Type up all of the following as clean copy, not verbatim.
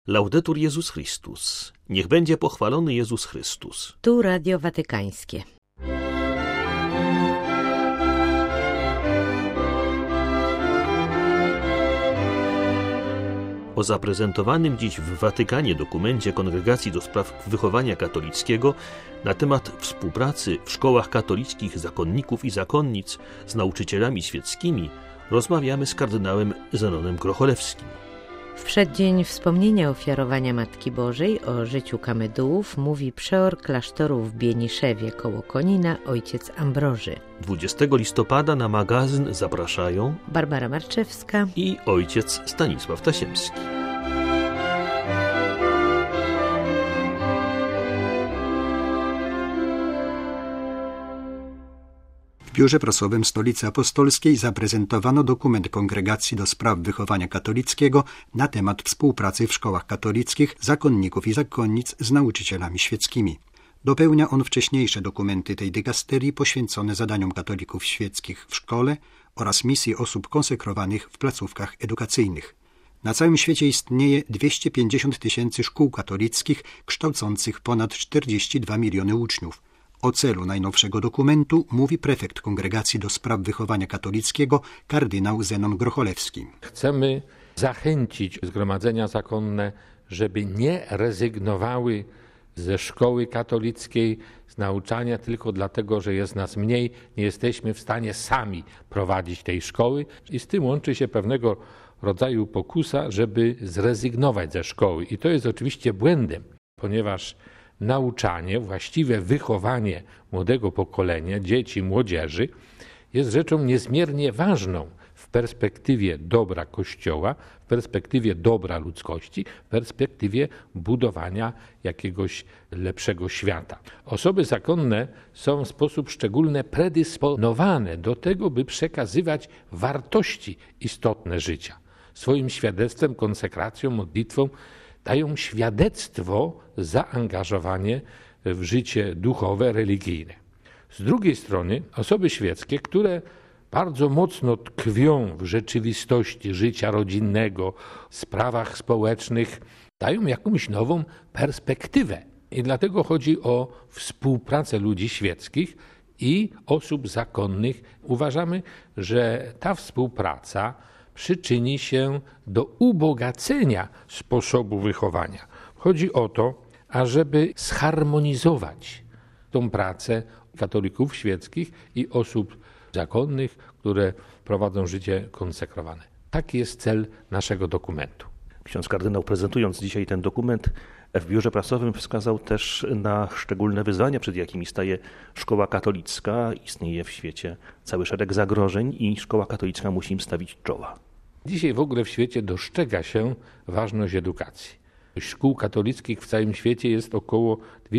Laudetur Jezus Chrystus. Niech będzie pochwalony Jezus Chrystus. Tu Radio Watykańskie. O zaprezentowanym dziś w Watykanie dokumencie Kongregacji do Spraw Wychowania Katolickiego na temat współpracy w szkołach katolickich zakonników i zakonnic z nauczycielami świeckimi rozmawiamy z kardynałem Zenonem Grocholewskim. W przeddzień wspomnienia ofiarowania Matki Bożej o życiu kamedułów mówi przeor klasztoru w Bieniszewie koło Konina ojciec Ambroży. 20 listopada na magazyn zapraszają Barbara Marczewska i ojciec Stanisław Tasiemski. W biurze prasowym Stolicy Apostolskiej zaprezentowano dokument Kongregacji do Spraw Wychowania Katolickiego na temat współpracy w szkołach katolickich zakonników i zakonnic z nauczycielami świeckimi. Dopełnia on wcześniejsze dokumenty tej dykasterii poświęcone zadaniom katolików świeckich w szkole oraz misji osób konsekrowanych w placówkach edukacyjnych. Na całym świecie istnieje 250 000 szkół katolickich kształcących ponad 42 miliony uczniów. O celu najnowszego dokumentu mówi prefekt Kongregacji do Spraw Wychowania Katolickiego kardynał Zenon Grocholewski. Chcemy zachęcić zgromadzenia zakonne, żeby nie rezygnowały ze szkoły katolickiej, z nauczania tylko dlatego, że jest nas mniej, nie jesteśmy w stanie sami prowadzić tej szkoły i z tym łączy się pewnego rodzaju pokusa, żeby zrezygnować ze szkoły. I to jest oczywiście błędem, ponieważ nauczanie, właściwe wychowanie młodego pokolenia, dzieci, młodzieży jest rzeczą niezmiernie ważną w perspektywie dobra Kościoła, w perspektywie dobra ludzkości, w perspektywie budowania jakiegoś lepszego świata. Osoby zakonne są w sposób szczególny predysponowane do tego, by przekazywać wartości istotne życia. Swoim świadectwem, konsekracją, modlitwą dają świadectwo zaangażowanie w życie duchowe, religijne. Z drugiej strony osoby świeckie, które bardzo mocno tkwią w rzeczywistości życia rodzinnego, sprawach społecznych, dają jakąś nową perspektywę. I dlatego chodzi o współpracę ludzi świeckich i osób zakonnych. Uważamy, że ta współpraca przyczyni się do ubogacenia sposobu wychowania. Chodzi o to, ażeby zharmonizować tą pracę katolików świeckich i osób zakonnych, które prowadzą życie konsekrowane. Taki jest cel naszego dokumentu. Ksiądz kardynał, prezentując dzisiaj ten dokument w biurze prasowym, wskazał też na szczególne wyzwania, przed jakimi staje szkoła katolicka. Istnieje w świecie cały szereg zagrożeń i szkoła katolicka musi im stawić czoła. Dzisiaj w ogóle w świecie dostrzega się ważność edukacji. Szkół katolickich w całym świecie jest około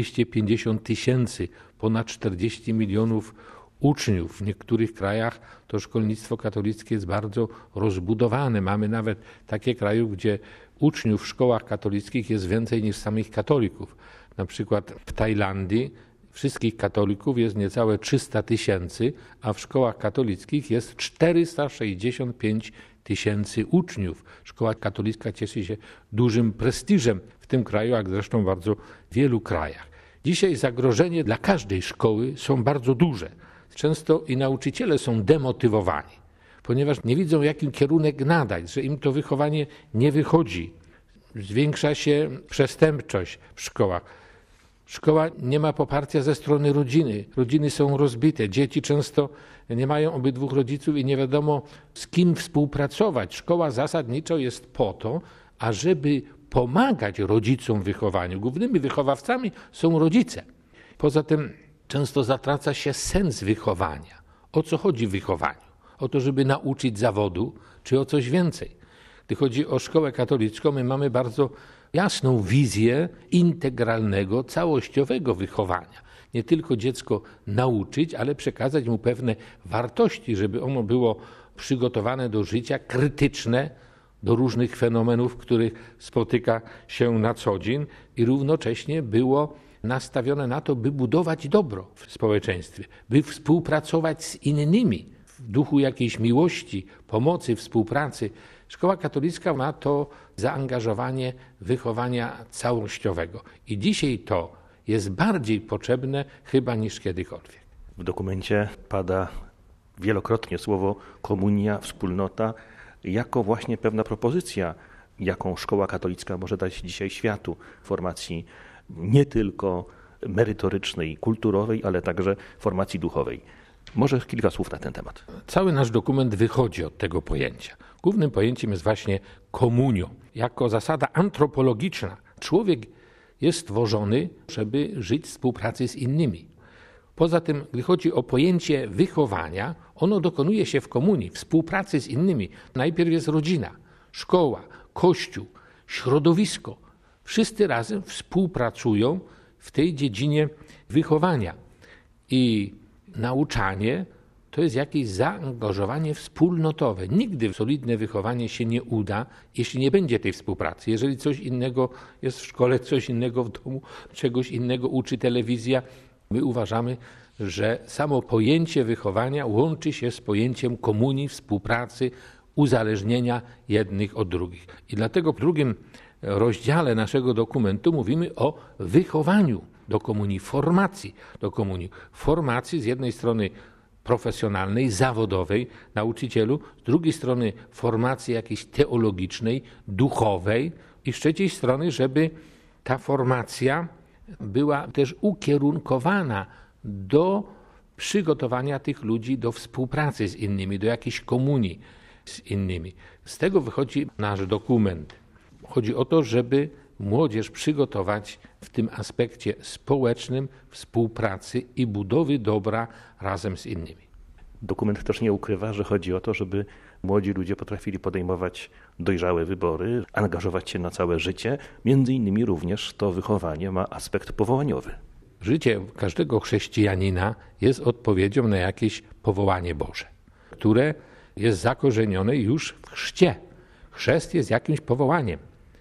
250 000, ponad 40 milionów uczniów. W niektórych krajach to szkolnictwo katolickie jest bardzo rozbudowane. Mamy nawet takie kraje, gdzie uczniów w szkołach katolickich jest więcej niż samych katolików. Na przykład w Tajlandii wszystkich katolików jest niecałe 300 000, a w szkołach katolickich jest 465 000 uczniów. Szkoła katolicka cieszy się dużym prestiżem w tym kraju, jak zresztą w bardzo wielu krajach. Dzisiaj zagrożenie dla każdej szkoły są bardzo duże. Często i nauczyciele są demotywowani, ponieważ nie widzą, jaki kierunek nadać, że im to wychowanie nie wychodzi. Zwiększa się przestępczość w szkołach. Szkoła nie ma poparcia ze strony rodziny. Rodziny są rozbite. Dzieci często nie mają obydwu rodziców i nie wiadomo, z kim współpracować. Szkoła zasadniczo jest po to, ażeby pomagać rodzicom w wychowaniu. Głównymi wychowawcami są rodzice. Poza tym często zatraca się sens wychowania. O co chodzi w wychowaniu? O to, żeby nauczyć zawodu, czy o coś więcej? Gdy chodzi o szkołę katolicką, my mamy bardzo jasną wizję integralnego, całościowego wychowania. Nie tylko dziecko nauczyć, ale przekazać mu pewne wartości, żeby ono było przygotowane do życia, krytyczne do różnych fenomenów, których spotyka się na co dzień i równocześnie było nastawione na to, by budować dobro w społeczeństwie, by współpracować z innymi w duchu jakiejś miłości, pomocy, współpracy. Szkoła katolicka ma to zaangażowanie wychowania całościowego i dzisiaj to jest bardziej potrzebne chyba niż kiedykolwiek. W dokumencie pada wielokrotnie słowo komunia, wspólnota, jako właśnie pewna propozycja, jaką szkoła katolicka może dać dzisiaj światu w formacji nie tylko merytorycznej, kulturowej, ale także formacji duchowej. Może kilka słów na ten temat. Cały nasz dokument wychodzi od tego pojęcia. Głównym pojęciem jest właśnie komunio, jako zasada antropologiczna. Człowiek jest stworzony, żeby żyć w współpracy z innymi. Poza tym, gdy chodzi o pojęcie wychowania, ono dokonuje się w komunii, w współpracy z innymi. Najpierw jest rodzina, szkoła, kościół, środowisko. Wszyscy razem współpracują w tej dziedzinie wychowania. I nauczanie to jest jakieś zaangażowanie wspólnotowe. Nigdy solidne wychowanie się nie uda, jeśli nie będzie tej współpracy. Jeżeli coś innego jest w szkole, coś innego w domu, czegoś innego uczy telewizja, my uważamy, że samo pojęcie wychowania łączy się z pojęciem komunii, współpracy, uzależnienia jednych od drugich. I dlatego w drugim rozdziale naszego dokumentu mówimy o wychowaniu do komunii, formacji do komunii. Formacji z jednej strony profesjonalnej, zawodowej nauczycielu, z drugiej strony formacji jakiejś teologicznej, duchowej i z trzeciej strony, żeby ta formacja była też ukierunkowana do przygotowania tych ludzi do współpracy z innymi, do jakiejś komunii z innymi. Z tego wychodzi nasz dokument. Chodzi o to, żeby młodzież przygotować w tym aspekcie społecznym, współpracy i budowy dobra razem z innymi. Dokument też nie ukrywa, że chodzi o to, żeby młodzi ludzie potrafili podejmować dojrzałe wybory, angażować się na całe życie. Między innymi również to wychowanie ma aspekt powołaniowy. Życie każdego chrześcijanina jest odpowiedzią na jakieś powołanie Boże, które jest zakorzenione już w chrzcie. Chrzest jest jakimś powołaniem.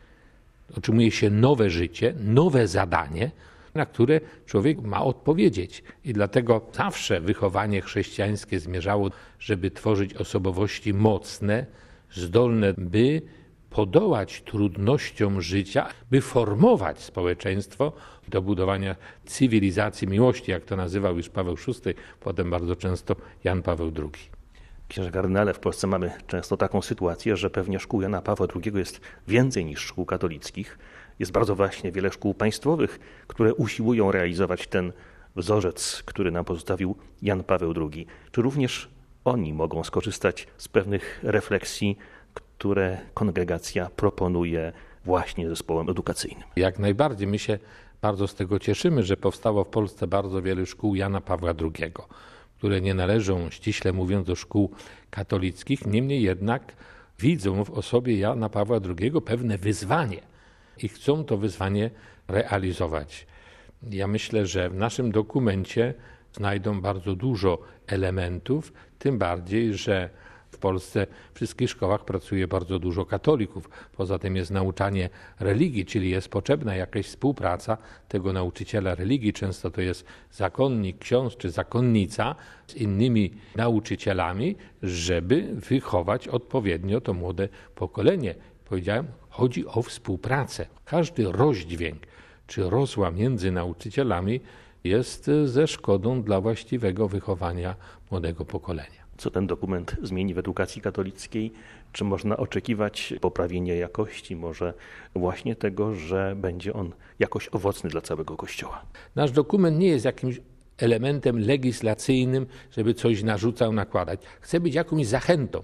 Otrzymuje się nowe życie, nowe zadanie, na które człowiek ma odpowiedzieć. I dlatego zawsze wychowanie chrześcijańskie zmierzało, żeby tworzyć osobowości mocne, zdolne, by podołać trudnościom życia, by formować społeczeństwo do budowania cywilizacji miłości, jak to nazywał już Paweł VI, potem bardzo często Jan Paweł II. Księże kardynale, w Polsce mamy często taką sytuację, że pewnie szkół Jana Pawła II jest więcej niż szkół katolickich. Jest bardzo właśnie wiele szkół państwowych, które usiłują realizować ten wzorzec, który nam pozostawił Jan Paweł II. Czy również oni mogą skorzystać z pewnych refleksji, które kongregacja proponuje właśnie zespołom edukacyjnym? Jak najbardziej. My się bardzo z tego cieszymy, że powstało w Polsce bardzo wiele szkół Jana Pawła II, które nie należą, ściśle mówiąc, do szkół katolickich, niemniej jednak widzą w osobie Jana Pawła II pewne wyzwanie i chcą to wyzwanie realizować. Ja myślę, że w naszym dokumencie znajdą bardzo dużo elementów, tym bardziej, że w Polsce w wszystkich szkołach pracuje bardzo dużo katolików. Poza tym jest nauczanie religii, czyli jest potrzebna jakaś współpraca tego nauczyciela religii. Często to jest zakonnik, ksiądz czy zakonnica z innymi nauczycielami, żeby wychować odpowiednio to młode pokolenie. Powiedziałem, chodzi o współpracę. Każdy rozdźwięk czy rozłam między nauczycielami jest ze szkodą dla właściwego wychowania młodego pokolenia. Co ten dokument zmieni w edukacji katolickiej? Czy można oczekiwać poprawienia jakości, może właśnie tego, że będzie on jakoś owocny dla całego Kościoła? Nasz dokument nie jest jakimś elementem legislacyjnym, żeby coś narzucał, nakładać. Chce być jakąś zachętą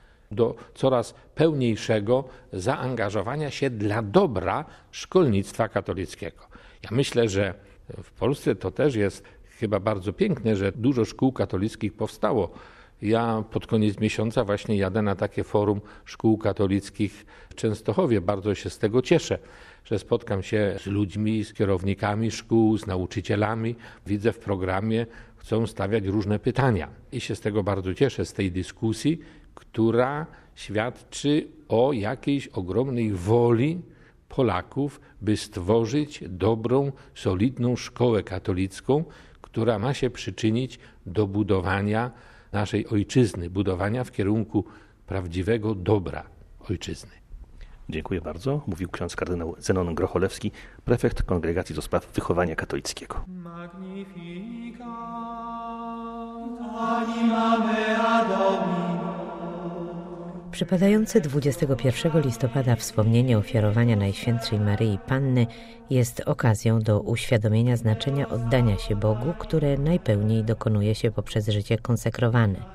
do coraz pełniejszego zaangażowania się dla dobra szkolnictwa katolickiego. Ja myślę, że w Polsce to też jest chyba bardzo piękne, że dużo szkół katolickich powstało. Ja pod koniec miesiąca właśnie jadę na takie forum szkół katolickich w Częstochowie. Bardzo się z tego cieszę, że spotkam się z ludźmi, z kierownikami szkół, z nauczycielami. Widzę w programie, chcą stawiać różne pytania. I się z tego bardzo cieszę, z tej dyskusji, która świadczy o jakiejś ogromnej woli Polaków, by stworzyć dobrą, solidną szkołę katolicką, która ma się przyczynić do budowania naszej ojczyzny, budowania w kierunku prawdziwego dobra. ojczyzny. Dziękuję bardzo. Mówił ksiądz kardynał Zenon Grocholewski, prefekt Kongregacji do Spraw Wychowania Katolickiego. Przypadające 21 listopada wspomnienie ofiarowania Najświętszej Maryi Panny jest okazją do uświadomienia znaczenia oddania się Bogu, które najpełniej dokonuje się poprzez życie konsekrowane.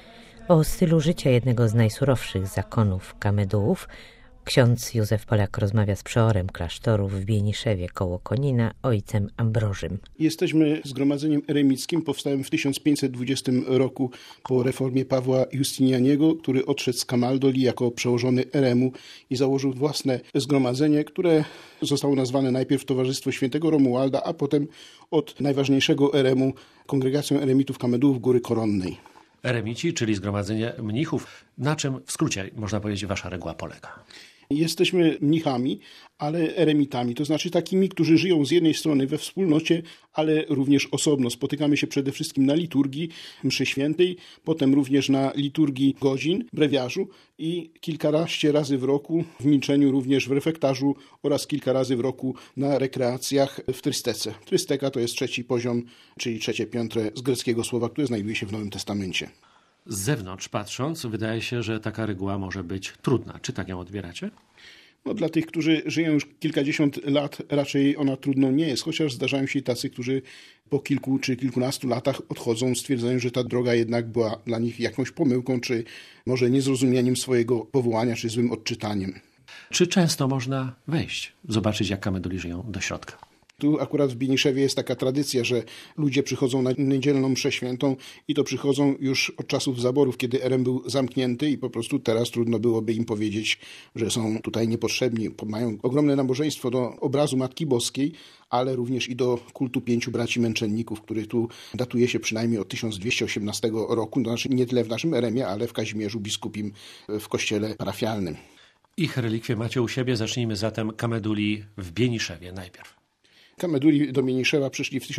O stylu życia jednego z najsurowszych zakonów Kamedułów ksiądz Józef Polak rozmawia z przeorem klasztoru w Bieniszewie koło Konina, ojcem Ambrożym. Jesteśmy zgromadzeniem eremickim powstałym w 1520 roku po reformie Pawła Justinianiego, który odszedł z Camaldoli jako przełożony eremu i założył własne zgromadzenie, które zostało nazwane najpierw Towarzystwo Świętego Romualda, a potem od najważniejszego eremu Kongregacją Eremitów Kamedułów Góry Koronnej. Eremici, czyli zgromadzenie mnichów. Na czym w skrócie, można powiedzieć, wasza reguła polega? Jesteśmy mnichami, ale eremitami, to znaczy takimi, którzy żyją z jednej strony we wspólnocie, ale również osobno. Spotykamy się przede wszystkim na liturgii mszy świętej, potem również na liturgii godzin, brewiarzu i kilkanaście razy w roku w milczeniu również w refektarzu oraz kilka razy w roku na rekreacjach w trystece. Trysteka to jest trzeci poziom, czyli trzecie piętro z greckiego słowa, które znajduje się w Nowym Testamencie. Z zewnątrz patrząc, wydaje się, że taka reguła może być trudna. Czy tak ją odbieracie? No, dla tych, którzy żyją już kilkadziesiąt lat, raczej ona trudną nie jest, chociaż zdarzają się tacy, którzy po kilku czy kilkunastu latach odchodzą, stwierdzają, że ta droga jednak była dla nich jakąś pomyłką, czy może niezrozumieniem swojego powołania, czy złym odczytaniem. Czy często można wejść, zobaczyć, jak kameduli żyją do środka? Tu akurat w Bieniszewie jest taka tradycja, że ludzie przychodzą na niedzielną mszę świętą i to przychodzą już od czasów zaborów, kiedy erem był zamknięty i po prostu teraz trudno byłoby im powiedzieć, że są tutaj niepotrzebni. Mają ogromne nabożeństwo do obrazu Matki Boskiej, ale również i do kultu 5 braci męczenników, który tu datuje się przynajmniej od 1218 roku, to znaczy nie tyle w naszym eremie, ale w Kazimierzu Biskupim w kościele parafialnym. Ich relikwie macie u siebie. Zacznijmy zatem kameduli w Bieniszewie najpierw. Kameduli do Bieniszewa przyszli w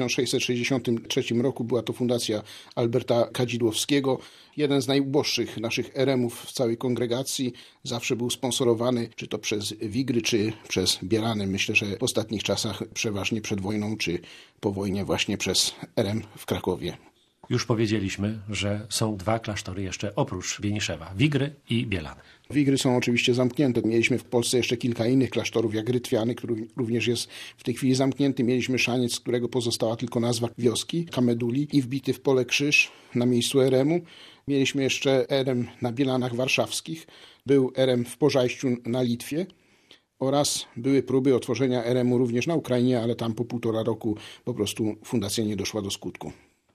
1663 roku. Była to fundacja Alberta Kadzidłowskiego. Jeden z najuboższych naszych eremów w całej kongregacji. Zawsze był sponsorowany, czy to przez Wigry, czy przez Bielany. Myślę, że w ostatnich czasach przeważnie przed wojną, czy po wojnie właśnie przez erem w Krakowie. Już powiedzieliśmy, że są dwa klasztory jeszcze oprócz Bieniszewa. Wigry i Bielany. Wigry są oczywiście zamknięte. Mieliśmy w Polsce jeszcze kilka innych klasztorów, jak Rytwiany, który również jest w tej chwili zamknięty. Mieliśmy Szaniec, z którego pozostała tylko nazwa wioski, Kameduli, i wbity w pole krzyż na miejscu eremu. Mieliśmy jeszcze erem na Bielanach Warszawskich. Był erem w Pożajściu na Litwie. Oraz były próby otworzenia eremu również na Ukrainie, ale tam po 1,5 roku po prostu fundacja nie doszła do skutku.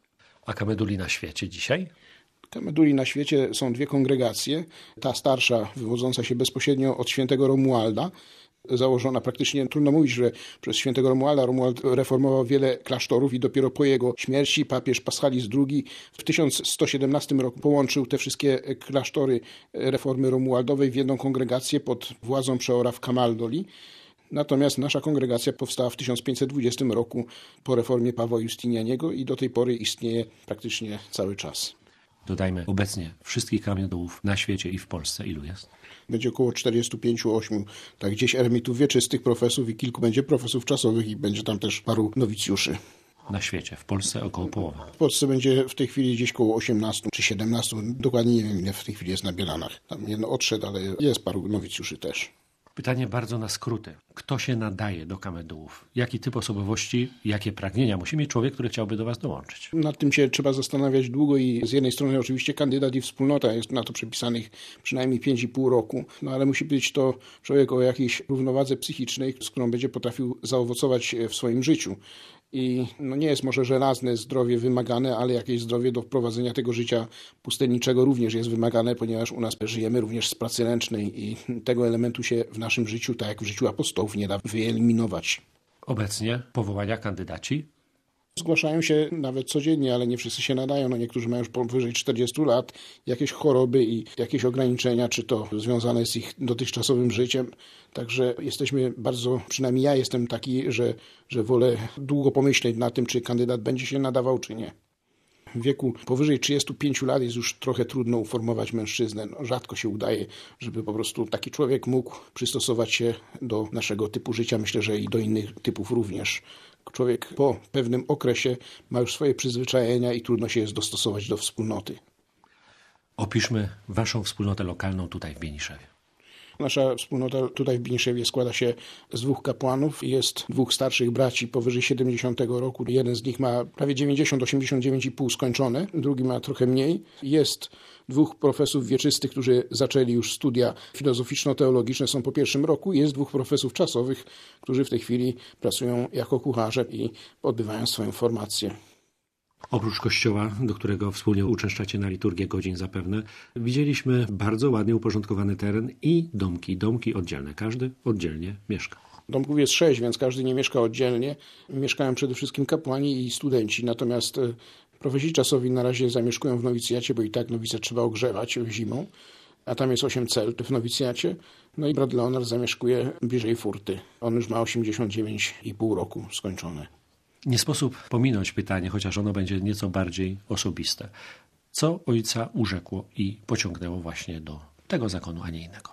A kameduli na świecie dzisiaj? Kameduli na świecie są dwie kongregacje. Ta starsza, wywodząca się bezpośrednio od świętego Romualda, założona praktycznie, trudno mówić, że przez świętego Romualda. Romuald reformował wiele klasztorów i dopiero po jego śmierci papież Paschalis II w 1117 roku połączył te wszystkie klasztory reformy romualdowej w jedną kongregację pod władzą przeora w Camaldoli. Natomiast nasza kongregacja powstała w 1520 roku po reformie Pawła Justinianiego i do tej pory istnieje praktycznie cały czas. Dodajmy, obecnie wszystkich kamiedołów na świecie i w Polsce ilu jest? Będzie około 45-8, tak gdzieś eremitów wieczystych, profesów i kilku będzie profesów czasowych i będzie tam też paru nowicjuszy. Na świecie, w Polsce około połowa. W Polsce będzie w tej chwili gdzieś około 18 czy 17, dokładnie nie wiem ile w tej chwili jest na Bielanach. Tam jedno odszedł, ale jest paru nowicjuszy też. Pytanie bardzo na skróty. Kto się nadaje do kamedułów? Jaki typ osobowości, jakie pragnienia musi mieć człowiek, który chciałby do was dołączyć? Nad tym się trzeba zastanawiać długo i z jednej strony oczywiście kandydat i wspólnota, jest na to przepisanych przynajmniej 5,5 roku, no ale musi być to człowiek o jakiejś równowadze psychicznej, z którą będzie potrafił zaowocować w swoim życiu. I nie jest może żelazne zdrowie wymagane, ale jakieś zdrowie do wprowadzenia tego życia pustelniczego również jest wymagane, ponieważ u nas żyjemy również z pracy ręcznej i tego elementu się w naszym życiu, tak jak w życiu apostołów, nie da wyeliminować. Obecnie powołania kandydaci? Zgłaszają się nawet codziennie, ale nie wszyscy się nadają. Niektórzy mają już powyżej 40 lat, jakieś choroby i jakieś ograniczenia, czy to związane z ich dotychczasowym życiem. Także jesteśmy bardzo, przynajmniej ja jestem taki, że wolę długo pomyśleć nad tym, czy kandydat będzie się nadawał, czy nie. W wieku powyżej 35 lat jest już trochę trudno uformować mężczyznę. Rzadko się udaje, żeby po prostu taki człowiek mógł przystosować się do naszego typu życia. Myślę, że i do innych typów również. Człowiek po pewnym okresie ma już swoje przyzwyczajenia i trudno się jest dostosować do wspólnoty. Opiszmy waszą wspólnotę lokalną tutaj w Bieniszewie. Nasza wspólnota tutaj w Bieniszewie składa się z 2 kapłanów. Jest 2 starszych braci powyżej 70 roku. Jeden z nich ma prawie 90, 89,5 skończone, drugi ma trochę mniej. Jest 2 profesorów wieczystych, którzy zaczęli już studia filozoficzno-teologiczne, są po 1. roku. Jest 2 profesorów czasowych, którzy w tej chwili pracują jako kucharze i odbywają swoją formację. Oprócz kościoła, do którego wspólnie uczęszczacie na liturgię godzin zapewne, widzieliśmy bardzo ładnie uporządkowany teren i domki. Domki oddzielne. Każdy oddzielnie mieszka. Domków jest 6, więc każdy nie mieszka oddzielnie. Mieszkają przede wszystkim kapłani i studenci. Natomiast profesji czasowi na razie zamieszkują w nowicjacie, bo i tak nowicjat trzeba ogrzewać zimą. A tam jest 8 cel w nowicjacie. No i brat Leonard zamieszkuje bliżej Furty. On już ma 89,5 roku skończone. Nie sposób pominąć pytanie, chociaż ono będzie nieco bardziej osobiste. Co ojca urzekło i pociągnęło właśnie do tego zakonu, a nie innego?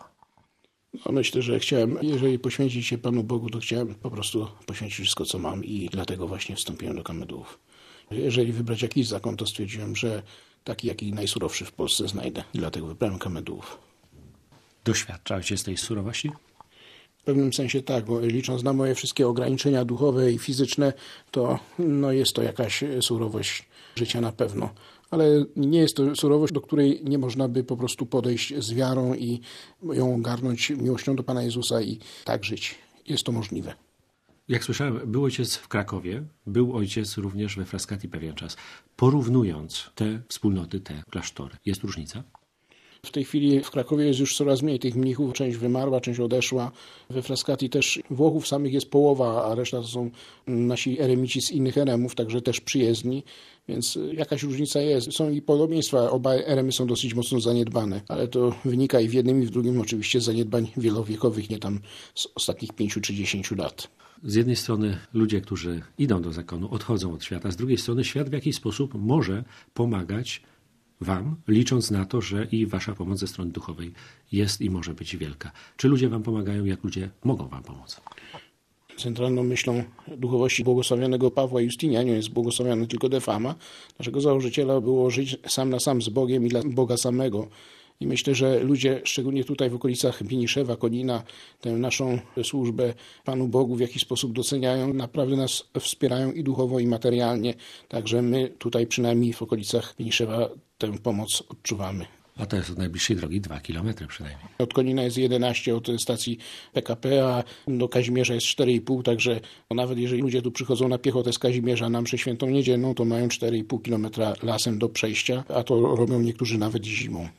No myślę, że jeżeli poświęcić się Panu Bogu, to chciałem po prostu poświęcić wszystko, co mam i dlatego właśnie wstąpiłem do Kamedułów. Jeżeli wybrać jakiś zakon, to stwierdziłem, że taki, jaki najsurowszy w Polsce znajdę. I dlatego wybrałem Kamedułów. Doświadcza ojciec tej surowości? W pewnym sensie tak, bo licząc na moje wszystkie ograniczenia duchowe i fizyczne, to jest to jakaś surowość życia na pewno. Ale nie jest to surowość, do której nie można by po prostu podejść z wiarą i ją ogarnąć miłością do Pana Jezusa i tak żyć. Jest to możliwe. Jak słyszałem, był ojciec w Krakowie, był ojciec również we Frascati pewien czas. Porównując te wspólnoty, te klasztory, jest różnica? W tej chwili w Krakowie jest już coraz mniej tych mnichów. Część wymarła, część odeszła. We Frascati też Włochów samych jest połowa, a reszta to są nasi eremici z innych eremów, także też przyjezdni. Więc jakaś różnica jest. Są i podobieństwa. Oba eremy są dosyć mocno zaniedbane, ale to wynika i w jednym i w drugim oczywiście z zaniedbań wielowiekowych, nie tam z ostatnich 5 czy 10 lat. Z jednej strony ludzie, którzy idą do zakonu, odchodzą od świata. Z drugiej strony świat w jakiś sposób może pomagać wam, licząc na to, że i wasza pomoc ze strony duchowej jest i może być wielka. Czy ludzie wam pomagają, jak ludzie mogą wam pomóc? Centralną myślą duchowości błogosławionego Pawła Justiniana jest błogosławiony tylko de fama. Naszego założyciela było żyć sam na sam z Bogiem i dla Boga samego. I myślę, że ludzie, szczególnie tutaj w okolicach Bieniszewa, Konina, tę naszą służbę Panu Bogu w jakiś sposób doceniają. Naprawdę nas wspierają i duchowo, i materialnie. Także my tutaj przynajmniej w okolicach Bieniszewa tę pomoc odczuwamy. A to jest od najbliższej drogi 2 kilometry przynajmniej. Od Konina jest 11, od stacji PKP, a do Kazimierza jest 4,5, także nawet jeżeli ludzie tu przychodzą na piechotę z Kazimierza na mszę świętą niedzielną, to mają 4,5 kilometra lasem do przejścia, a to robią niektórzy nawet i zimą.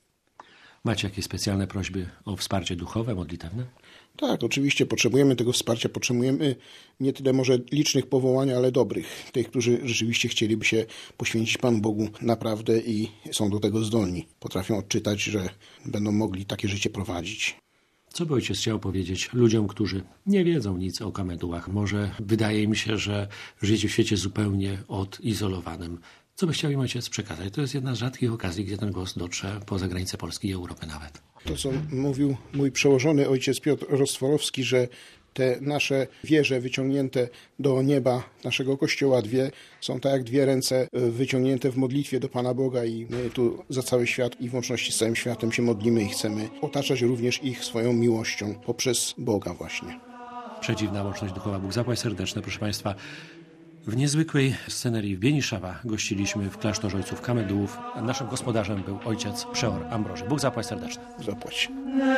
Macie jakieś specjalne prośby o wsparcie duchowe, modlitewne? Tak, oczywiście potrzebujemy tego wsparcia, potrzebujemy nie tyle może licznych powołań, ale dobrych. Tych, którzy rzeczywiście chcieliby się poświęcić Panu Bogu naprawdę i są do tego zdolni. Potrafią odczytać, że będą mogli takie życie prowadzić. Co by ojciec chciał powiedzieć ludziom, którzy nie wiedzą nic o Kamedułach? Może wydaje im się, że życie w świecie zupełnie odizolowanym. Co by chciał im ojciec przekazać? To jest jedna z rzadkich okazji, gdzie ten głos dotrze poza granice Polski i Europy nawet. To, co mówił mój przełożony ojciec Piotr Rostworowski, że te nasze wieże wyciągnięte do nieba naszego Kościoła są tak jak 2 ręce wyciągnięte w modlitwie do Pana Boga i my tu za cały świat i w łączności z całym światem się modlimy i chcemy otaczać również ich swoją miłością poprzez Boga właśnie. Przedziwna łączność duchowa. Bóg zapłać serdeczne, proszę Państwa. W niezwykłej scenerii w Bieniszewa gościliśmy w klasztorze ojców Kamedułów. Naszym gospodarzem był ojciec przeor Ambroży. Bóg zapłać serdeczne. Zapłać.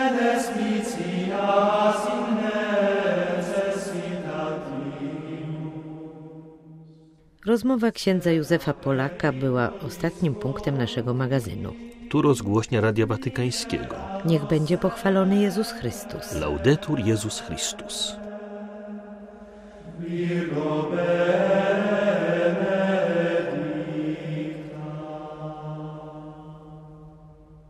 Rozmowa księdza Józefa Polaka była ostatnim punktem naszego magazynu. Tu rozgłośnia Radia Watykańskiego. Niech będzie pochwalony Jezus Chrystus. Laudetur Jezus Chrystus. Virgo